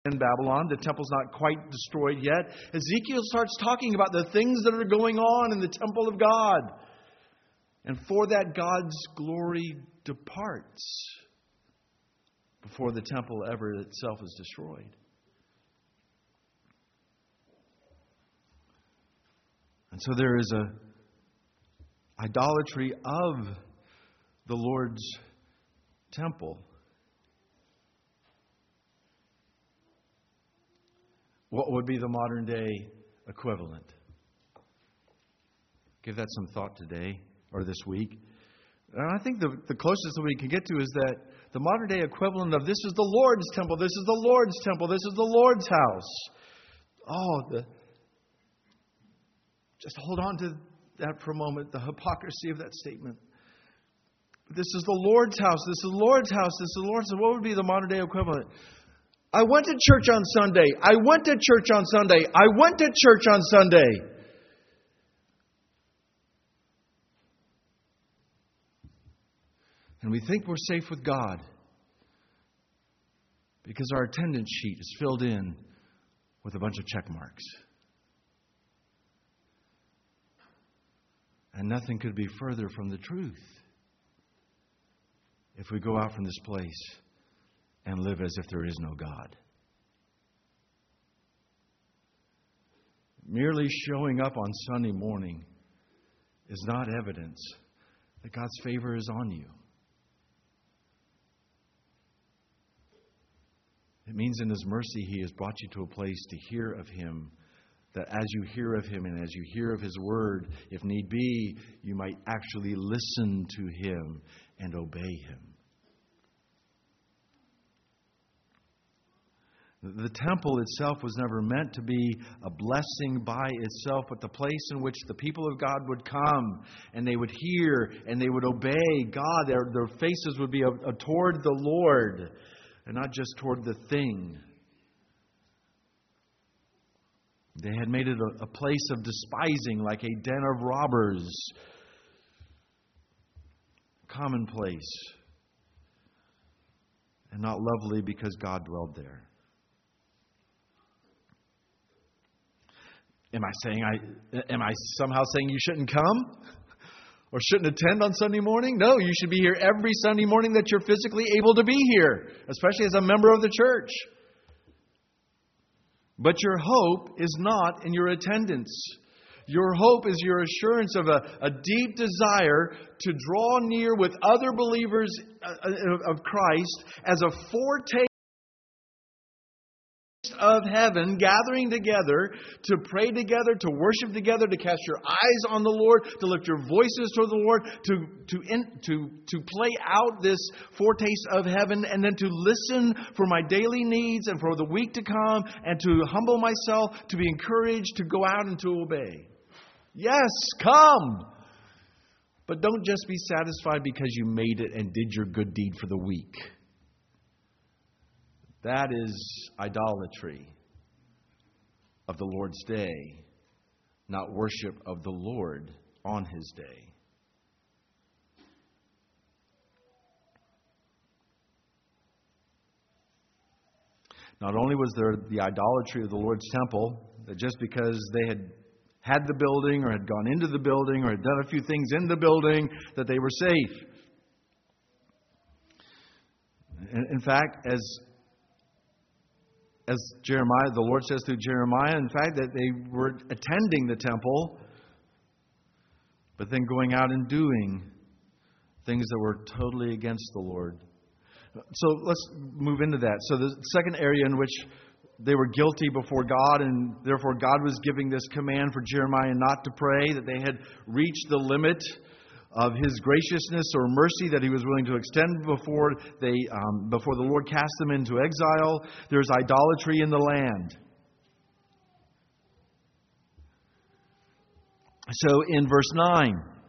in Babylon. The temple's not quite destroyed yet. Ezekiel starts talking about the things that are going on in the temple of God. And for that, God's glory departs before the temple ever itself is destroyed. And so there is a idolatry of the Lord's temple. What would be the modern day equivalent? Give that some thought today or this week. And I think the closest that we can get to is that the modern day equivalent of this is the Lord's temple, this is the Lord's temple, this is the Lord's house. Just hold on to that for a moment, the hypocrisy of that statement. This is the Lord's house, this is the Lord's house, this is the Lord's house. What would be the modern day equivalent? I went to church on Sunday. I went to church on Sunday. I went to church on Sunday. And we think we're safe with God because our attendance sheet is filled in with a bunch of check marks. And nothing could be further from the truth if we go out from this place and live as if there is no God. Merely showing up on Sunday morning is not evidence that God's favor is on you. It means in His mercy He has brought you to a place to hear of Him, that as you hear of Him and as you hear of His Word, if need be, you might actually listen to Him and obey Him. The temple itself was never meant to be a blessing by itself, but the place in which the people of God would come and they would hear and they would obey God. Their faces would be toward the Lord and not just toward the thing. They had made it a place of despising, like a den of robbers. Commonplace. And not lovely because God dwelled there. Am I somehow saying you shouldn't come? Or shouldn't attend on Sunday morning? No, you should be here every Sunday morning that you're physically able to be here, especially as a member of the church. But your hope is not in your attendance. Your hope is your assurance of a deep desire to draw near with other believers of Christ as a foretaste of heaven, gathering together to pray together, to worship together, to cast your eyes on the Lord, to lift your voices toward the Lord, to play out this foretaste of heaven, and then to listen for my daily needs and for the week to come, and to humble myself, to be encouraged, to go out and to obey. Yes, come! But don't just be satisfied because you made it and did your good deed for the week. That is idolatry of the Lord's day, not worship of the Lord on His day. Not only was there the idolatry of the Lord's temple, that just because they had the building or had gone into the building or had done a few things in the building, that they were safe. In fact, as Jeremiah, the Lord says through Jeremiah, in fact, that they were attending the temple, but then going out and doing things that were totally against the Lord. So let's move into that. So the second area in which they were guilty before God, and therefore God was giving this command for Jeremiah not to pray, that they had reached the limit of His graciousness or mercy that He was willing to extend before the Lord cast them into exile. There's idolatry in the land. So in verse 9,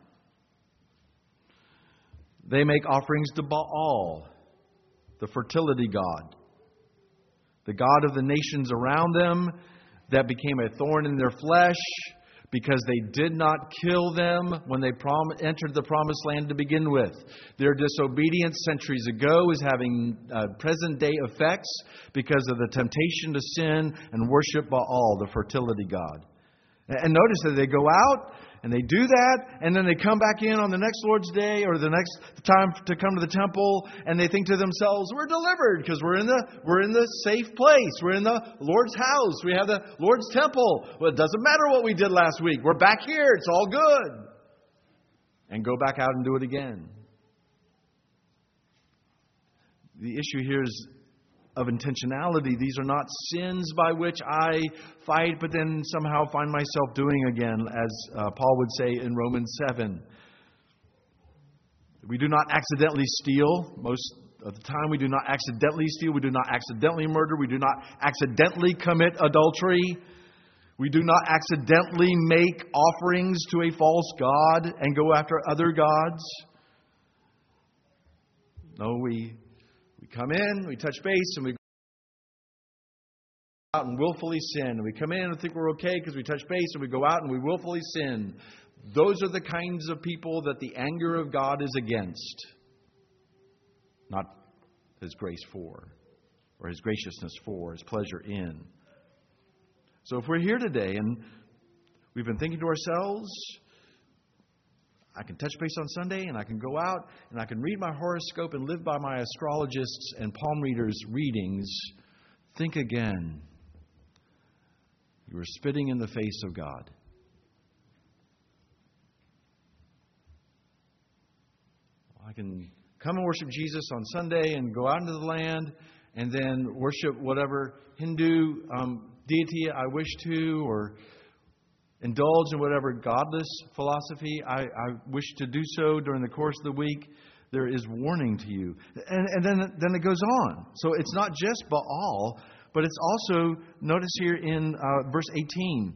they make offerings to Baal, the fertility god, the god of the nations around them, that became a thorn in their flesh, because they did not kill them when they entered the promised land to begin with. Their disobedience centuries ago is having present-day effects because of the temptation to sin and worship Baal, the fertility god. And notice that they go out and they do that, and then they come back in on the next Lord's Day or the next time to come to the temple, and they think to themselves, we're delivered because we're in the safe place. We're in the Lord's house. We have the Lord's temple. Well, it doesn't matter what we did last week. We're back here. It's all good. And go back out and do it again. The issue here is of intentionality. These are not sins by which I fight, but then somehow find myself doing again, as Paul would say in Romans 7. We do not accidentally steal. Most of the time we do not accidentally steal. We do not accidentally murder. We do not accidentally commit adultery. We do not accidentally make offerings to a false god and go after other gods. No, we come in, we touch base, and we go out and willfully sin. And we come in and think we're okay because we touch base, and we go out and we willfully sin. Those are the kinds of people that the anger of God is against, not His grace for, or His graciousness for, His pleasure in. So if we're here today and we've been thinking to ourselves, I can touch base on Sunday, and I can go out, and I can read my horoscope and live by my astrologists' and palm readers' readings. Think again. You are spitting in the face of God. I can come and worship Jesus on Sunday and go out into the land and then worship whatever Hindu deity I wish to, or indulge in whatever godless philosophy I wish to do so during the course of the week. There is warning to you. And then it goes on. So it's not just Baal, but it's also, notice here in verse 18.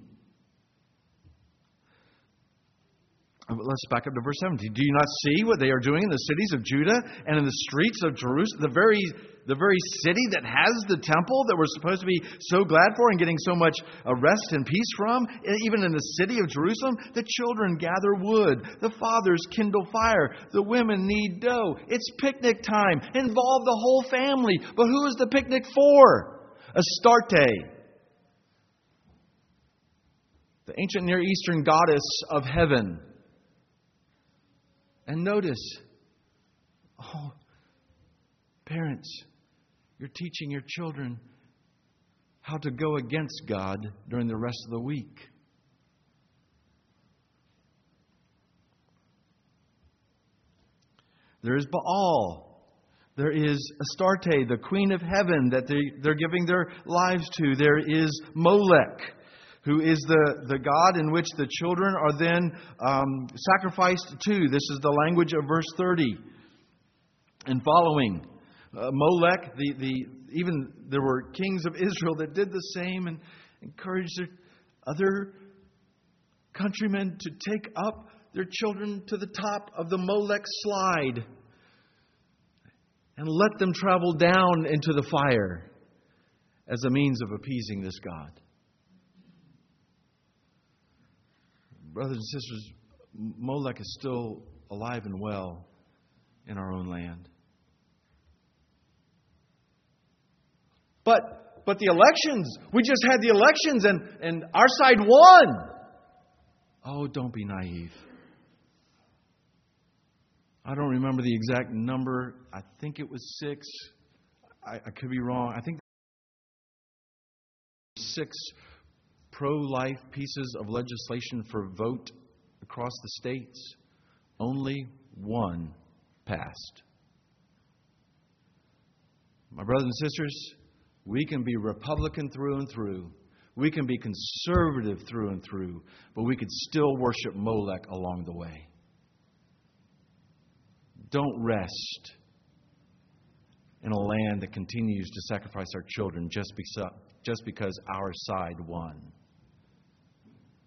Let's back up to verse 17. Do you not see what they are doing in the cities of Judah and in the streets of Jerusalem? The very city that has the temple that we're supposed to be so glad for and getting so much rest and peace from. Even in the city of Jerusalem, the children gather wood. The fathers kindle fire. The women knead dough. It's picnic time. Involve the whole family. But who is the picnic for? Astarte, the ancient Near Eastern goddess of heaven. And notice, parents, you're teaching your children how to go against God during the rest of the week. There is Baal. There is Astarte, the queen of heaven that they're giving their lives to. There is Molech, who is the god in which the children are then sacrificed to. This is the language of verse 30 and following. Molech, even there were kings of Israel that did the same and encouraged their other countrymen to take up their children to the top of the Molech slide and let them travel down into the fire as a means of appeasing this god. Brothers and sisters, Molech is still alive and well in our own land. But the elections, we just had the elections and our side won. Oh, don't be naive. I don't remember the exact number. I think it was 6. I could be wrong. I think 6 pro-life pieces of legislation for vote across the states. Only 1 passed. My brothers and sisters, we can be Republican through and through. We can be conservative through and through. But we could still worship Molech along the way. Don't rest in a land that continues to sacrifice our children just because our side won.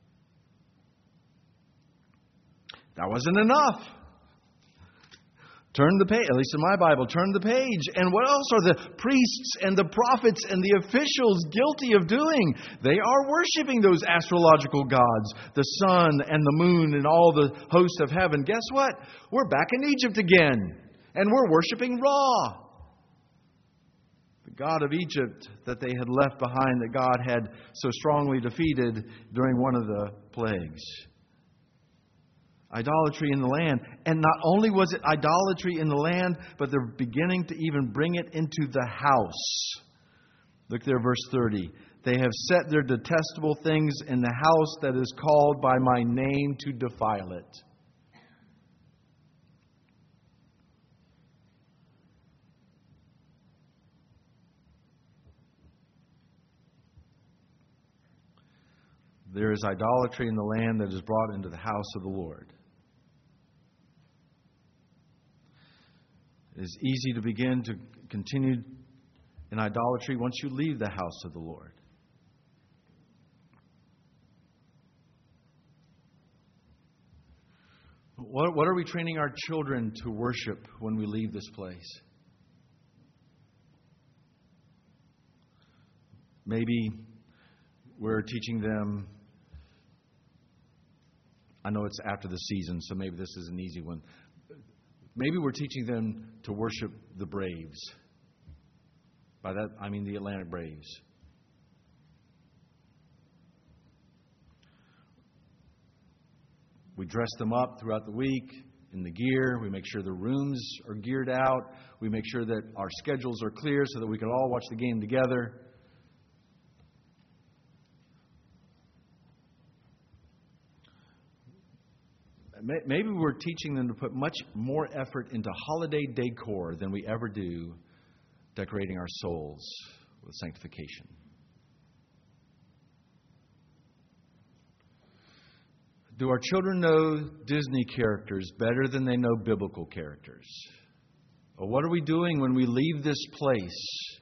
That wasn't enough. Turn the page, at least in my Bible, turn the page. And what else are the priests and the prophets and the officials guilty of doing? They are worshiping those astrological gods, the sun and the moon and all the hosts of heaven. Guess what? We're back in Egypt again. And we're worshiping Ra, the god of Egypt that they had left behind, that God had so strongly defeated during one of the plagues. Idolatry in the land. And not only was it idolatry in the land, but they're beginning to even bring it into the house. Look there, verse 30. They have set their detestable things in the house that is called by my name to defile it. There is idolatry in the land that is brought into the house of the Lord. It is easy to begin to continue in idolatry once you leave the house of the Lord. What are we training our children to worship when we leave this place? Maybe we're teaching them, I know it's after the season, so maybe this is an easy one. Maybe we're teaching them to worship the Braves. By that, I mean the Atlanta Braves. We dress them up throughout the week in the gear. We make sure the rooms are geared out. We make sure that our schedules are clear so that we can all watch the game together. Maybe we're teaching them to put much more effort into holiday decor than we ever do decorating our souls with sanctification. Do our children know Disney characters better than they know biblical characters? Or what are we doing when we leave this place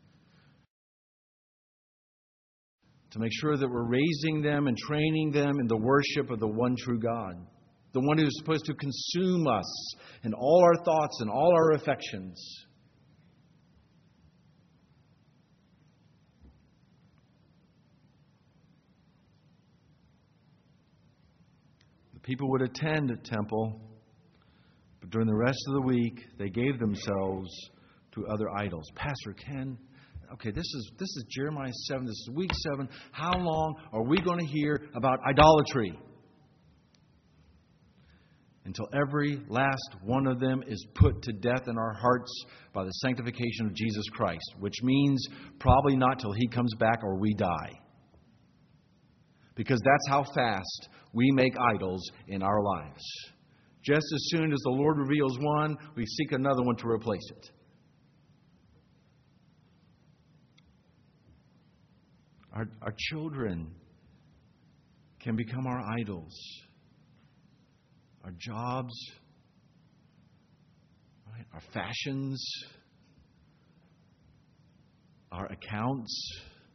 to make sure that we're raising them and training them in the worship of the one true God? The one who is supposed to consume us in all our thoughts and all our affections. The people would attend a temple, but during the rest of the week, they gave themselves to other idols. Pastor Ken, okay, this is Jeremiah 7. This is week 7. How long are we going to hear about idolatry? Until every last one of them is put to death in our hearts by the sanctification of Jesus Christ, which means probably not till He comes back or we die. Because that's how fast we make idols in our lives. Just as soon as the Lord reveals one, we seek another one to replace it. Our children can become our idols. Our jobs, right? Our fashions, our accounts.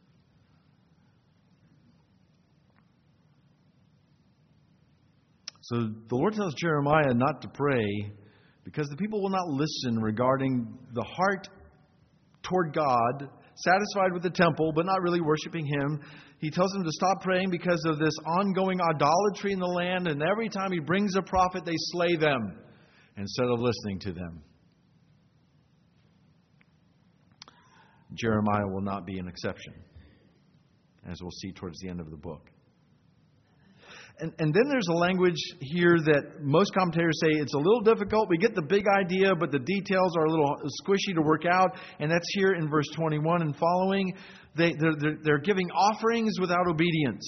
So the Lord tells Jeremiah not to pray because the people will not listen regarding the heart toward God, satisfied with the temple but not really worshiping Him. He tells them to stop praying because of this ongoing idolatry in the land, and every time He brings a prophet, they slay them instead of listening to them. Jeremiah will not be an exception, as we'll see towards the end of the book. And then there's a language here that most commentators say it's a little difficult. We get the big idea, but the details are a little squishy to work out. And that's here in verse 21 and following. They're giving offerings without obedience.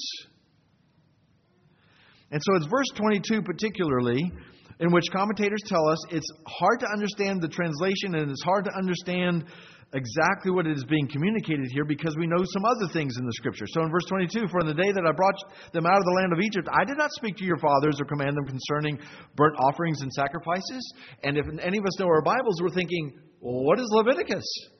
And so it's verse 22 particularly, in which commentators tell us it's hard to understand the translation and it's hard to understand exactly what is being communicated here because we know some other things in the Scripture. So in verse 22, for in the day that I brought them out of the land of Egypt, I did not speak to your fathers or command them concerning burnt offerings and sacrifices. And if any of us know our Bibles, we're thinking, well, what is Leviticus?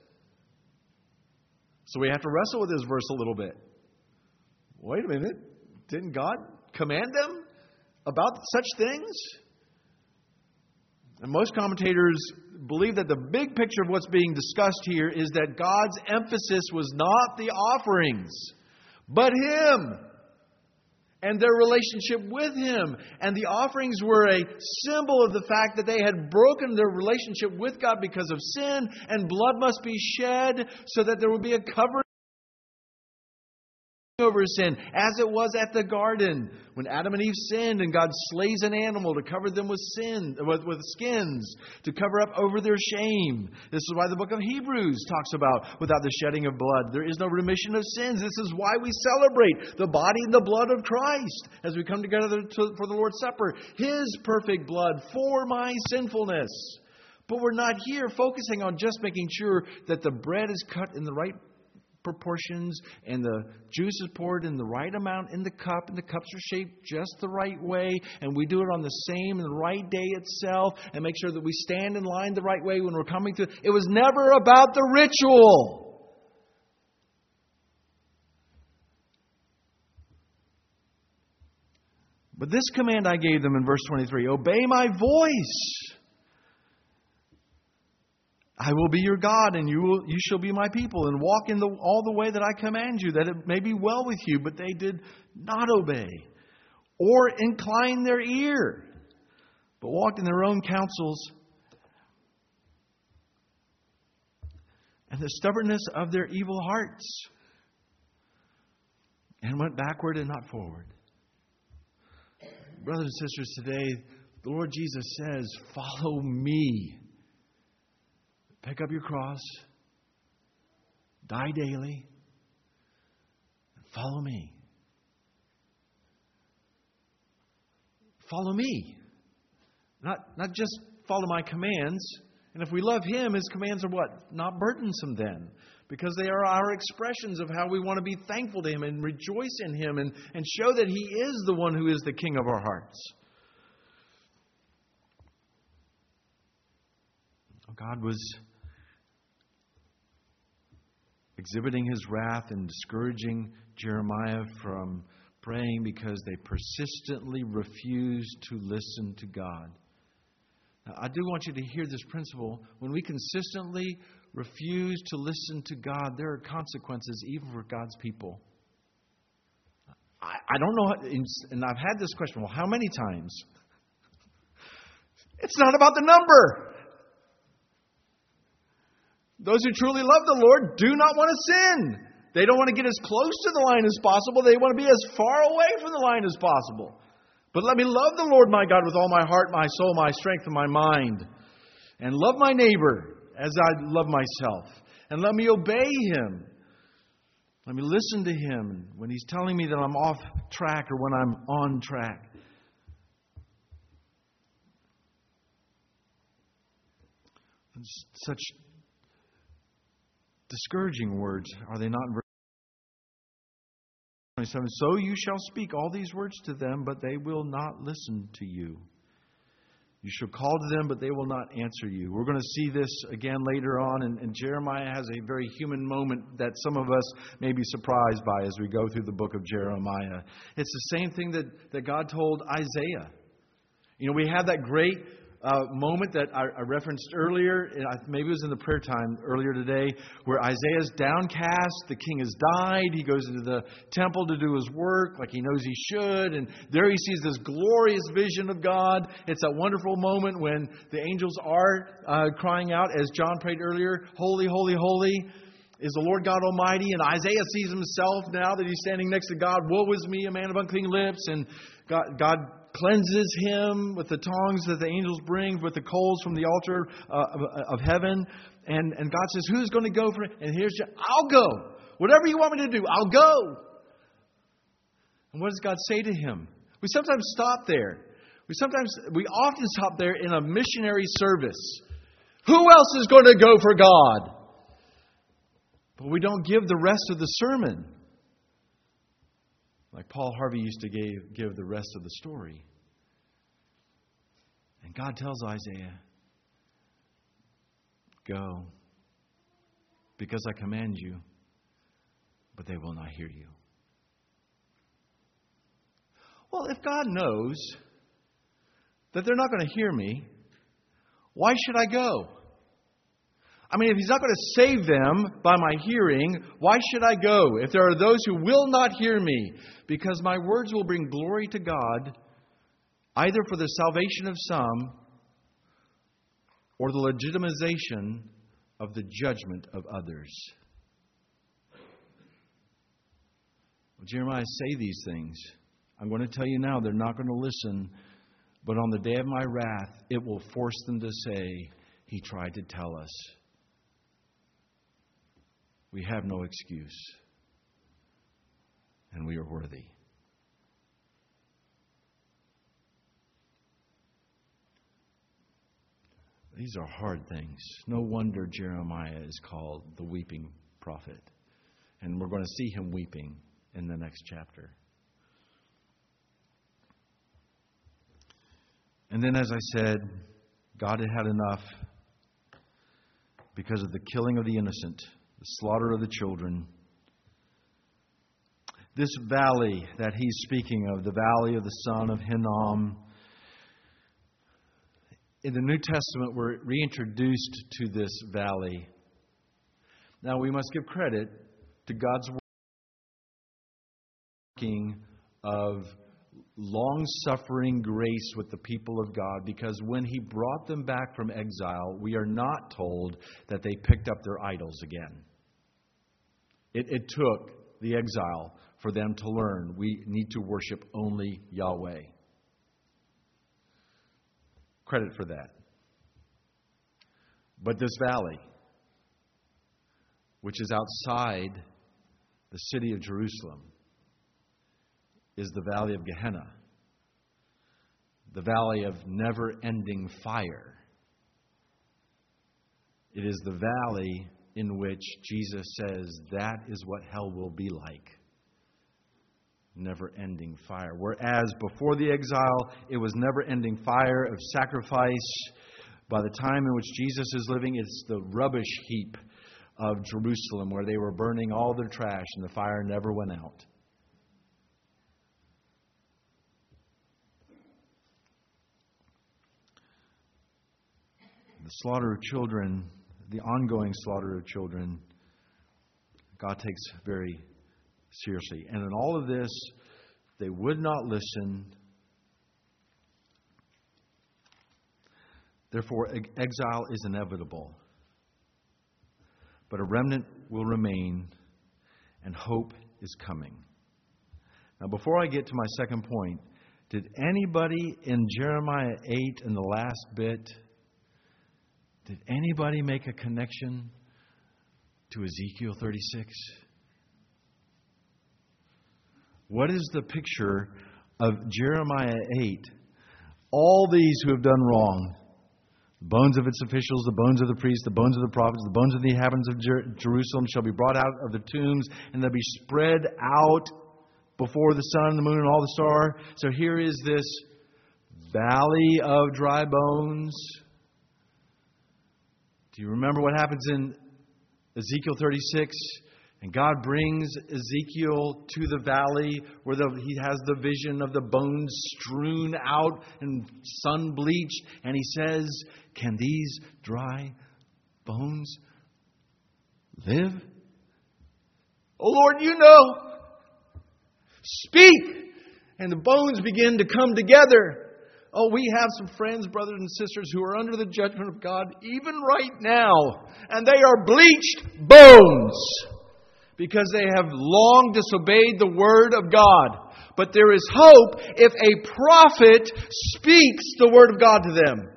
So we have to wrestle with this verse a little bit. Wait a minute. Didn't God command them about such things? And most commentators believe that the big picture of what's being discussed here is that God's emphasis was not the offerings, but Him and their relationship with Him. And the offerings were a symbol of the fact that they had broken their relationship with God because of sin, and blood must be shed so that there would be a covering over sin, as it was at the garden when Adam and Eve sinned and God slays an animal to cover them with skins, to cover up over their shame. This is why the book of Hebrews talks about without the shedding of blood there is no remission of sins. This is why we celebrate the body and the blood of Christ as we come together for the Lord's Supper. His perfect blood for my sinfulness. But we're not here focusing on just making sure that the bread is cut in the right proportions and the juice is poured in the right amount in the cup, and the cups are shaped just the right way, and we do it on the same and the right day itself, and make sure that we stand in line the right way when we're coming through. It was never about the ritual. But this command I gave them in verse 23, obey my voice. I will be your God, and you shall be my people, and walk in all the way that I command you, that it may be well with you. But they did not obey or incline their ear, but walked in their own counsels, and the stubbornness of their evil hearts, and went backward and not forward. Brothers and sisters, today the Lord Jesus says, follow me. Pick up your cross, die daily, and follow me. Follow me. Not just follow my commands. And if we love Him, His commands are what? Not burdensome then. Because they are our expressions of how we want to be thankful to Him and rejoice in Him and show that He is the one who is the King of our hearts. God was exhibiting His wrath and discouraging Jeremiah from praying because they persistently refused to listen to God. Now, I do want you to hear this principle. When we consistently refuse to listen to God, there are consequences even for God's people. I don't know, and I've had this question, well, how many times? It's not about the number. Those who truly love the Lord do not want to sin. They don't want to get as close to the line as possible. They want to be as far away from the line as possible. But let me love the Lord my God with all my heart, my soul, my strength, and my mind. And love my neighbor as I love myself. And let me obey Him. Let me listen to Him when He's telling me that I'm off track or when I'm on track. Such discouraging words, are they not? In verse 27, so you shall speak all these words to them, but they will not listen to you. You shall call to them, but they will not answer you. We're going to see this again later on, and Jeremiah has a very human moment that some of us may be surprised by as we go through the book of Jeremiah. It's the same thing that God told Isaiah. You know, we have that great moment that I referenced earlier, maybe it was in the prayer time earlier today, where Isaiah's downcast, the king has died, he goes into the temple to do his work like he knows he should, and there he sees this glorious vision of God. It's a wonderful moment when the angels are crying out, as John prayed earlier, holy, holy, holy is the Lord God Almighty. And Isaiah sees himself now that he's standing next to God. Woe is me, a man of unclean lips. And God cleanses him with the tongs that the angels bring, with the coals from the altar of heaven. And God says, who's going to go for it? And here's, I'll go. Whatever you want me to do, I'll go. And what does God say to him? We sometimes stop there. We often stop there in a missionary service. Who else is going to go for God? But we don't give the rest of the sermon. Like Paul Harvey used to give the rest of the story. And God tells Isaiah, go, because I command you, but they will not hear you. Well, if God knows that they're not going to hear me, Why should I go? I mean, if He's not going to save them by my hearing, why should I go? If there are those who will not hear me, because my words will bring glory to God, either for the salvation of some or the legitimization of the judgment of others. Well, Jeremiah say these things. I'm going to tell you now, they're not going to listen. But on the day of my wrath, it will force them to say, He tried to tell us. We have no excuse. And we are worthy. These are hard things. No wonder Jeremiah is called the weeping prophet. And we're going to see him weeping in the next chapter. And then, as I said, God had had enough because of the killing of the innocent, the slaughter of the children. This valley that he's speaking of, the valley of the son of Hinnom, in the New Testament, we're reintroduced to this valley. Now, we must give credit to God's working of long-suffering grace with the people of God, because when He brought them back from exile, we are not told that they picked up their idols again. It took the exile for them to learn we need to worship only Yahweh. Credit for that. But this valley, which is outside the city of Jerusalem, is the valley of Gehenna, the valley of never-ending fire. It is the valley in which Jesus says that is what hell will be like. Never-ending fire. Whereas before the exile, it was never-ending fire of sacrifice. By the time in which Jesus is living, it's the rubbish heap of Jerusalem where they were burning all their trash and the fire never went out. The slaughter of children, the ongoing slaughter of children, God takes very seriously. And in all of this, they would not listen. Therefore, exile is inevitable. But a remnant will remain, and hope is coming. Now, before I get to my second point, did anybody in Jeremiah 8 in the last bit, did anybody make a connection to Ezekiel 36? What is the picture of Jeremiah 8? All these who have done wrong, the bones of its officials, the bones of the priests, the bones of the prophets, the bones of the inhabitants of Jerusalem shall be brought out of the tombs, and they'll be spread out before the sun, the moon, and all the stars. So here is this valley of dry bones. Do you remember what happens in Ezekiel 36? And God brings Ezekiel to the valley where he has the vision of the bones strewn out and sun-bleached. And he says, can these dry bones live? Oh Lord, you know. Speak! And the bones begin to come together. Oh, we have some friends, brothers and sisters, who are under the judgment of God even right now. And they are bleached bones because they have long disobeyed the word of God. But there is hope if a prophet speaks the word of God to them.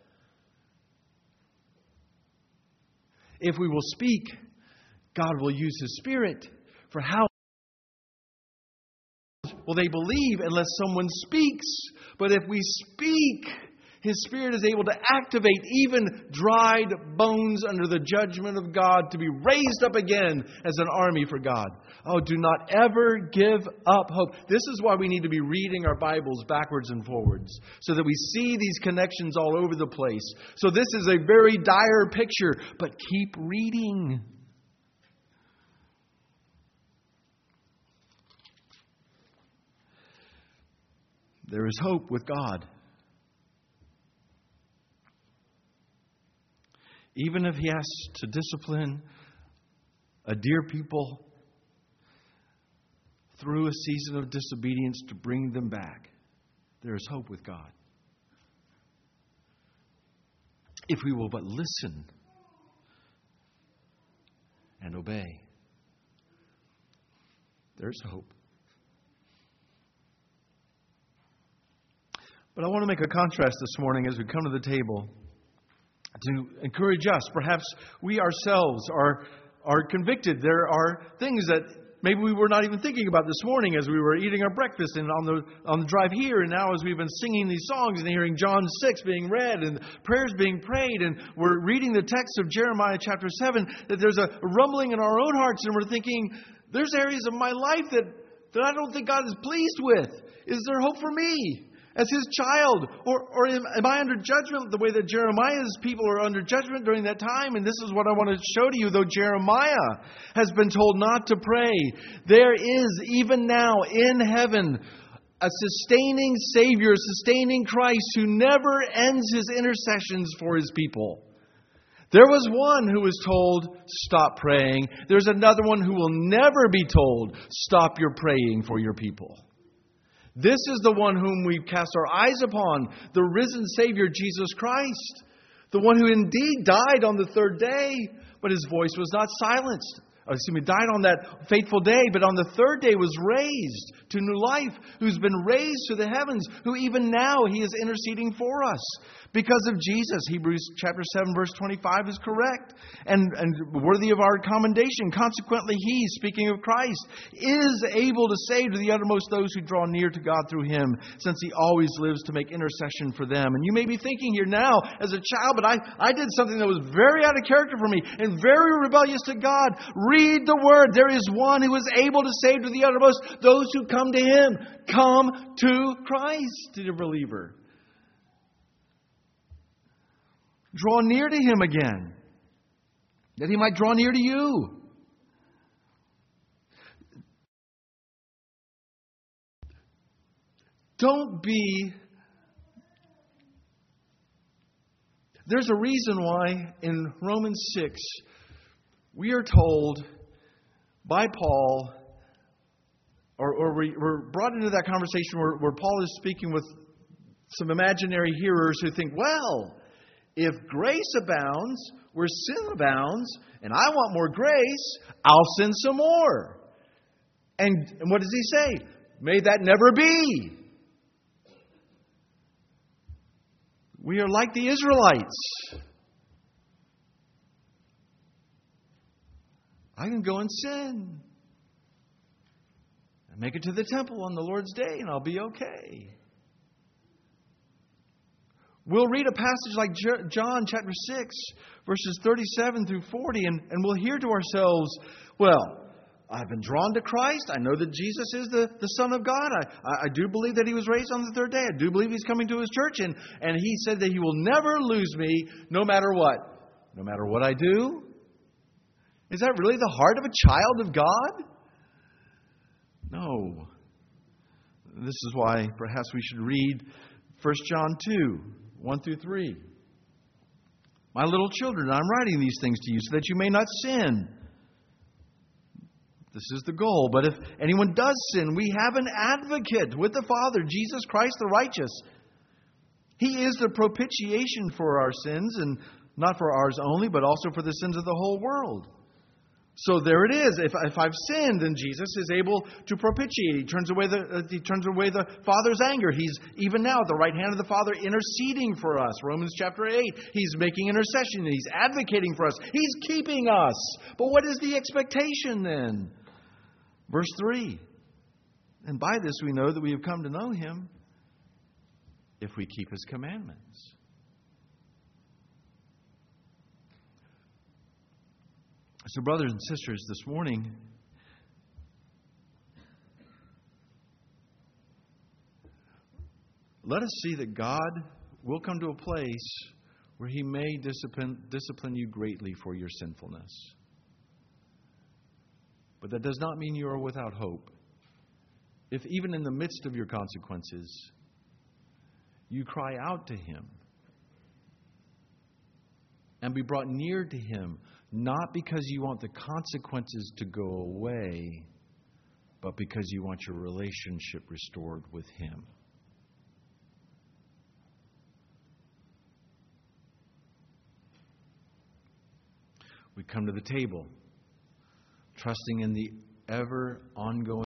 If we will speak, God will use His Spirit. For how will they believe unless someone speaks? But if we speak, His Spirit is able to activate even dried bones under the judgment of God to be raised up again as an army for God. Oh, do not ever give up hope. This is why we need to be reading our Bibles backwards and forwards, so that we see these connections all over the place. So this is a very dire picture, but keep reading. There is hope with God. Even if He has to discipline a dear people through a season of disobedience to bring them back, there is hope with God. If we will but listen and obey, there's hope. But I want to make a contrast this morning as we come to the table to encourage us. Perhaps we ourselves are convicted. There are things that maybe we were not even thinking about this morning as we were eating our breakfast and on the drive here, and now as we've been singing these songs and hearing John 6 being read and prayers being prayed, and we're reading the text of Jeremiah chapter 7, that there's a rumbling in our own hearts, and we're thinking, there's areas of my life that I don't think God is pleased with. Is there hope for me as His child? Or am I under judgment the way that Jeremiah's people are under judgment during that time? And this is what I want to show to you. Though Jeremiah has been told not to pray, there is even now in heaven a sustaining Savior, a sustaining Christ who never ends His intercessions for His people. There was one who was told, stop praying. There's another one who will never be told, stop your praying for your people. This is the one whom we cast our eyes upon, the risen Savior, Jesus Christ. The one who indeed died on the third day, but His voice was not silenced. Died on that fateful day, but on the third day was raised to new life, who's been raised to the heavens, who even now He is interceding for us. Because of Jesus, Hebrews chapter 7, verse 25 is correct and worthy of our commendation. Consequently, He, speaking of Christ, is able to save to the uttermost those who draw near to God through Him, since He always lives to make intercession for them. And you may be thinking here now, as a child, but I did something that was very out of character for me and very rebellious to God. Read the Word. There is one who is able to save to the uttermost those who come to Him. Come to Christ, dear believer. Draw near to Him again, that He might draw near to you. Don't be... There's a reason why in Romans 6, we are told by Paul, or we're brought into that conversation where Paul is speaking with some imaginary hearers who think, well, if grace abounds where sin abounds, and I want more grace, I'll sin some more. And what does he say? May that never be. We are like the Israelites. I can go and sin and make it to the temple on the Lord's day, and I'll be okay. We'll read a passage like John chapter 6, verses 37 through 40, and we'll hear to ourselves, well, I've been drawn to Christ. I know that Jesus is the Son of God. I do believe that He was raised on the third day. I do believe He's coming to His church, and He said that He will never lose me no matter what. No matter what I do. Is that really the heart of a child of God? No. This is why perhaps we should read 1 John 2, 1 through 3. My little children, I'm writing these things to you so that you may not sin. This is the goal. But if anyone does sin, we have an advocate with the Father, Jesus Christ the righteous. He is the propitiation for our sins, and not for ours only, but also for the sins of the whole world. So there it is. If I've sinned, then Jesus is able to propitiate. He turns away the Father's anger. He's even now at the right hand of the Father interceding for us. Romans chapter 8. He's making intercession. He's advocating for us. He's keeping us. But what is the expectation then? Verse 3. And by this we know that we have come to know Him if we keep His commandments. So, brothers and sisters, this morning, let us see that God will come to a place where He may discipline you greatly for your sinfulness. But that does not mean you are without hope. If even in the midst of your consequences, you cry out to Him and be brought near to Him, not because you want the consequences to go away, but because you want your relationship restored with Him. We come to the table, trusting in the ever ongoing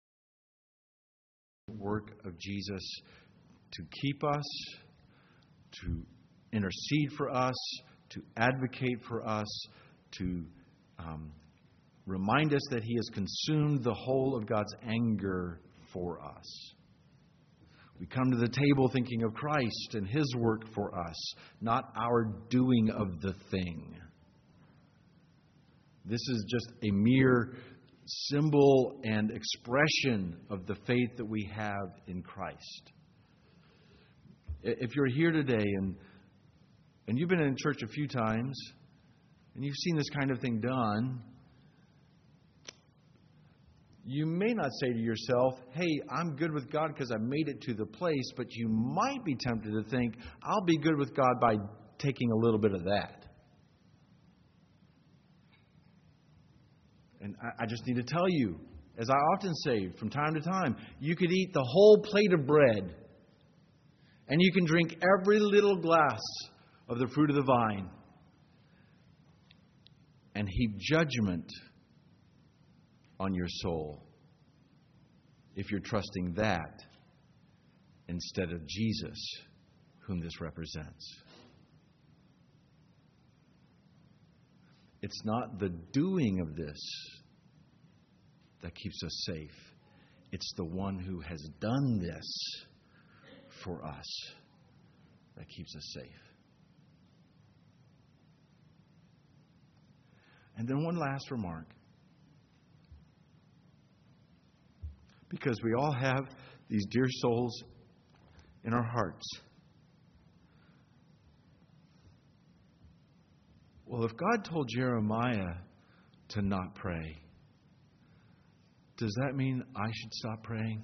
work of Jesus to keep us, to intercede for us, to advocate for us, to remind us that He has consumed the whole of God's anger for us. We come to the table thinking of Christ and His work for us, not our doing of the thing. This is just a mere symbol and expression of the faith that we have in Christ. If you're here today and you've been in church a few times and you've seen this kind of thing done, you may not say to yourself, hey, I'm good with God because I made it to the place, but you might be tempted to think, I'll be good with God by taking a little bit of that. And I just need to tell you, as I often say from time to time, you could eat the whole plate of bread and you can drink every little glass of the fruit of the vine and heap judgment on your soul if you're trusting that instead of Jesus, whom this represents. It's not the doing of this that keeps us safe. It's the one who has done this for us that keeps us safe. And then one last remark. Because we all have these dear souls in our hearts. Well, if God told Jeremiah to not pray, does that mean I should stop praying?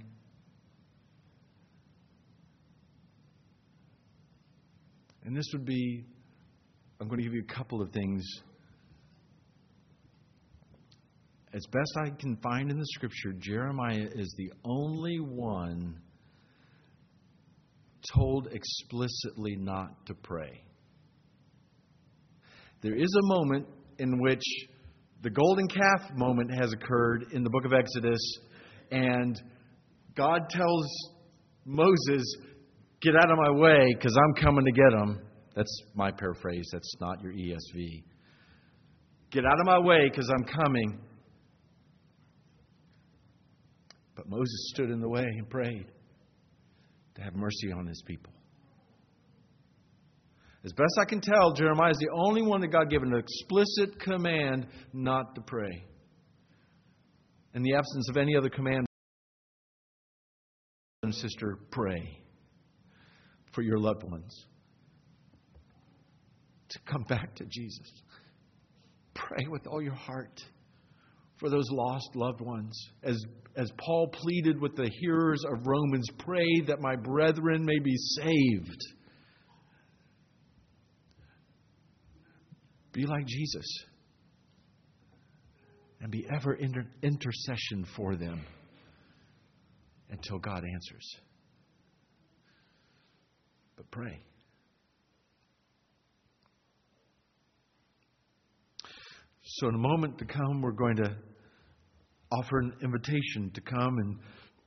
And this would be, I'm going to give you a couple of things. As best I can find in the Scripture, Jeremiah is the only one told explicitly not to pray. There is a moment in which the golden calf moment has occurred in the book of Exodus, and God tells Moses, get out of my way because I'm coming to get them. That's my paraphrase. That's not your ESV. Get out of my way because I'm coming. But Moses stood in the way and prayed to have mercy on his people. As best I can tell, Jeremiah is the only one that God gave an explicit command not to pray. In the absence of any other command, brother and sister, pray for your loved ones to come back to Jesus. Pray with all your heart for those lost loved ones. As Paul pleaded with the hearers of Romans, pray that my brethren may be saved. Be like Jesus and be ever intercession for them until God answers. But pray. So in a moment to come, we're going to offer an invitation to come and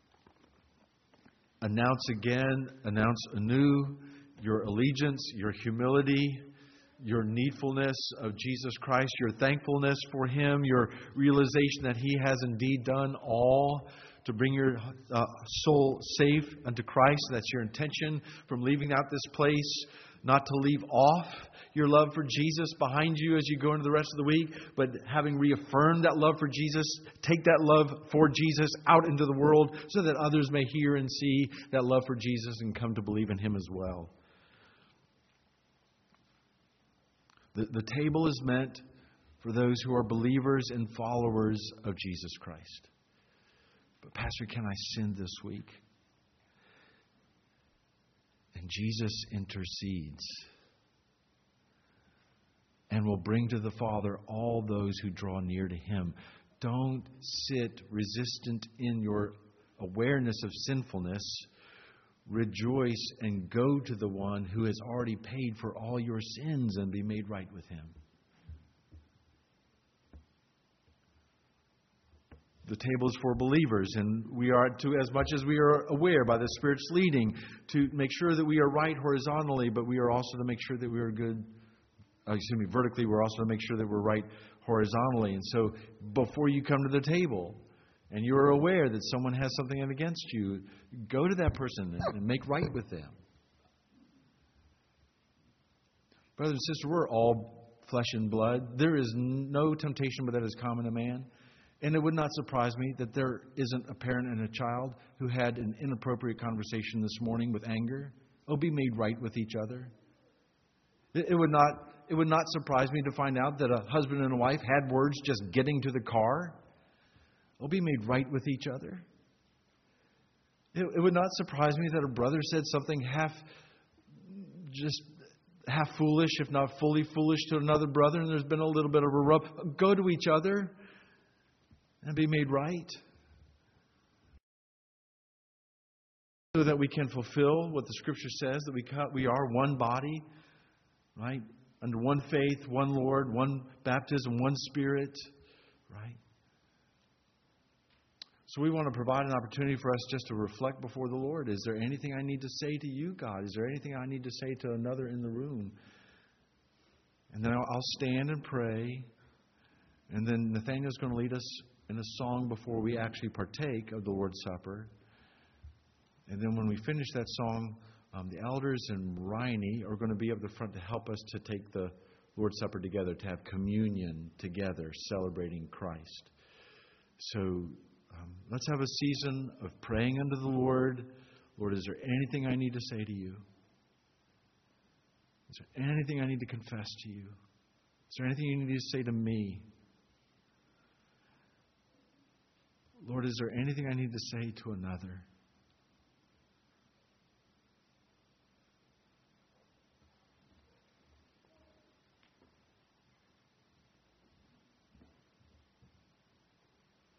announce anew your allegiance, your humility, your needfulness of Jesus Christ, your thankfulness for Him, your realization that He has indeed done all to bring your soul safe unto Christ. That's your intention from leaving out this place, not to leave off your love for Jesus behind you as you go into the rest of the week, but having reaffirmed that love for Jesus, take that love for Jesus out into the world so that others may hear and see that love for Jesus and come to believe in Him as well. The table is meant for those who are believers and followers of Jesus Christ. But Pastor, can I sin this week? And Jesus intercedes. and will bring to the Father all those who draw near to Him. Don't sit resistant in your awareness of sinfulness. Rejoice and go to the one who has already paid for all your sins and be made right with Him. The table is for believers, and we are to, as much as we are aware by the Spirit's leading, to make sure that we are right horizontally, but we are also to make sure that we are good, vertically, we're also to make sure that we're right horizontally. And so before you come to the table and you are aware that someone has something against you, go to that person and make right with them. Brothers and sisters, we're all flesh and blood. There is no temptation but that is common to man. And it would not surprise me that there isn't a parent and a child who had an inappropriate conversation this morning with anger. Oh, be made right with each other. It would not surprise me to find out that a husband and a wife had words just getting to the car. Oh, be made right with each other. It would not surprise me that a brother said something half foolish, if not fully foolish, to another brother, and there's been a little bit of a rub. Go to each other and be made right, so that we can fulfill what the Scripture says, that we are one body, right? Under one faith, one Lord, one baptism, one Spirit, right? So we want to provide an opportunity for us just to reflect before the Lord. Is there anything I need to say to you, God? Is there anything I need to say to another in the room? And then I'll stand and pray. And then Nathaniel's going to lead us in a song before we actually partake of the Lord's Supper. And then when we finish that song, the elders and Riney are going to be up the front to help us to take the Lord's Supper together, to have communion together, celebrating Christ. So let's have a season of praying unto the Lord. Lord, is there anything I need to say to you? Is there anything I need to confess to you? Is there anything you need to say to me? Lord, is there anything I need to say to another?